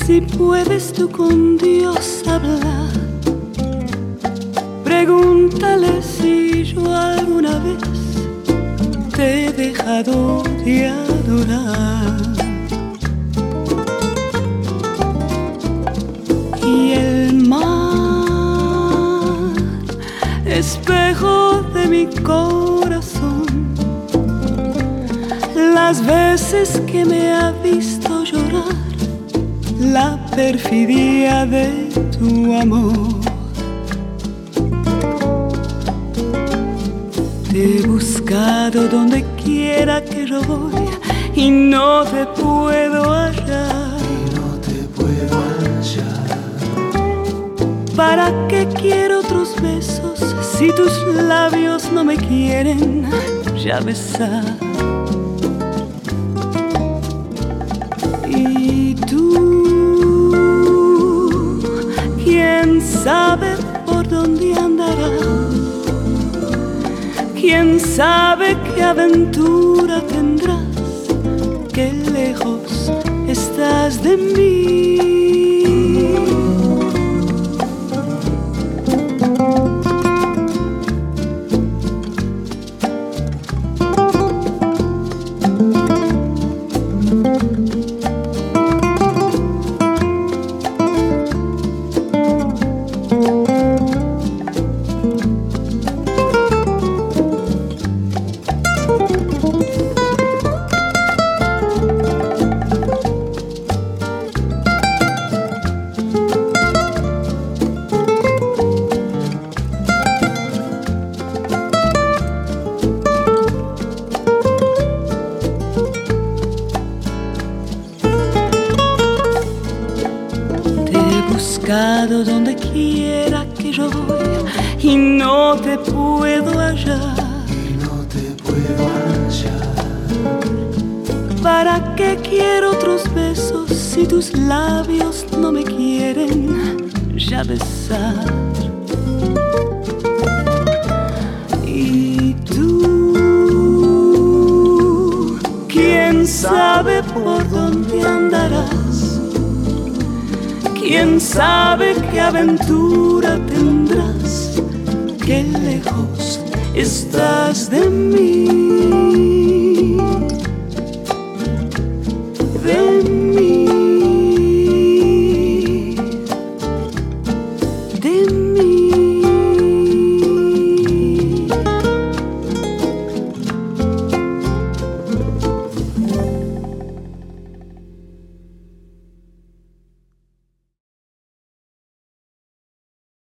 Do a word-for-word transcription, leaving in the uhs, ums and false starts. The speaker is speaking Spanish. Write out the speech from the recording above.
Si puedes tú con Dios hablar, pregúntale si yo alguna vez te he dejado de adorar. Y el mar, espejo de mi corazón, las veces que me ha visto llorar, la perfidia de tu amor. Te he buscado donde quiera que yo voy y no te puedo hallar. Y no te puedo hallar. ¿Para qué quiero otros besos si tus labios no me quieren ya besar? Y tú, ¿quién sabe por dónde andarás? ¿Quién sabe qué aventura tendrás? Qué lejos estás de mí. Buscado donde quiera que yo voy y no te puedo hallar. Y no te puedo hallar. ¿Para qué quiero otros besos si tus labios no me quieren ya besar? Y tú, ¿quién sabe por dónde andarás? ¿Quién sabe qué aventura tendrás? Qué lejos estás de mí.